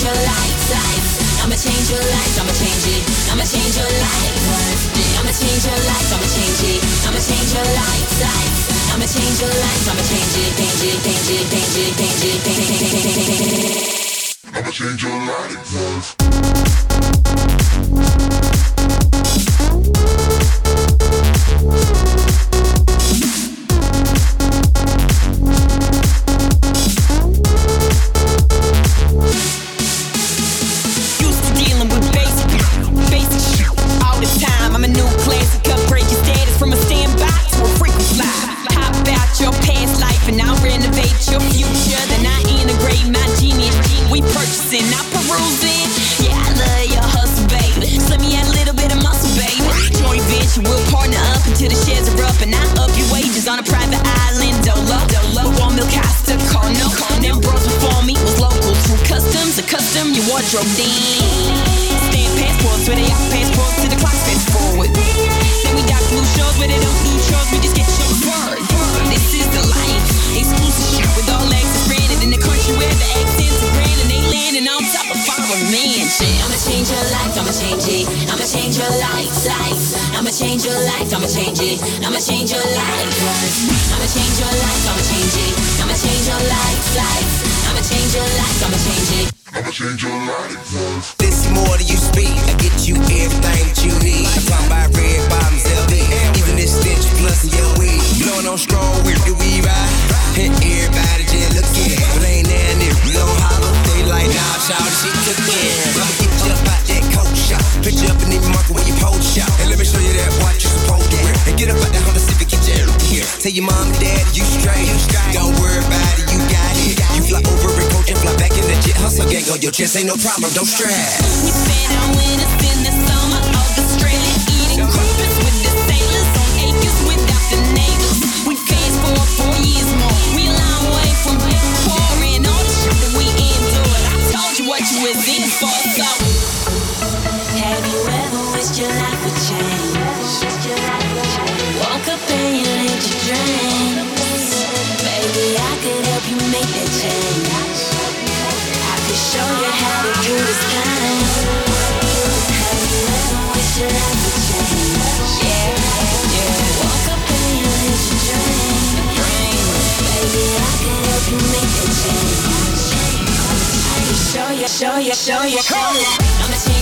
your life. I'ma change your life, I'ma change it. I'ma change your life. I'ma change your life, I'ma change it. I'ma change your life. I'ma change your life, I'ma change it, change it, change it, change it, change it. I'ma change your life. On a private island, Dolo, with warm milk Costa Carno. Them bros before me was local, true customs, a custom your wardrobe then. Stamp passports where they out passports to the clock fast forward. Then we dock blue shows where they don't do shows, we just get chauffeured. This is the life, exclusive shit with all access granted in the country where the accents are grand and they landing on top of our mansion. I'ma change your life, I'ma change it. I'ma change your life. I'ma change your life, I'ma change it. I'ma change your life. I'ma change your life, I'ma change it. I'ma change your life. I'ma change your life, I'ma change it. I'ma change your life. This more than you speak. I get you everything that you need. I'm talking about red bottoms, LV. Even this stench plus your weed. Blowing on strong with the weed ride. And everybody just looking. But ain't there and we don't holler. They like, nah, shout, she cooking. I'ma get you up out that coat shop. Put you up in the market where you post shop. And let me show you that watch you supposed to wear. And get up out that Honda Civic, get your here. Tell your mom and dad you straight. Don't worry about it, you got it. You fly over and coach and fly back in the jet. Hustle gang on your chest, ain't no problem, don't stress. We spent our winters in the summer of Australia, eating crumpets with the sailors on acres without the neighbors. We fast forward 4 years more. We a long way from poor and all the shit that we endured. I told you what you was in for, so have you ever wished your life would change? Woke up and you let your dreams. Baby, I could help you make that change. I could show you how to do this kind. Have you ever wished your life would change? Yeah. Woke up and you let your dreams. Baby, I could help you make that change. I could show you. I'ma change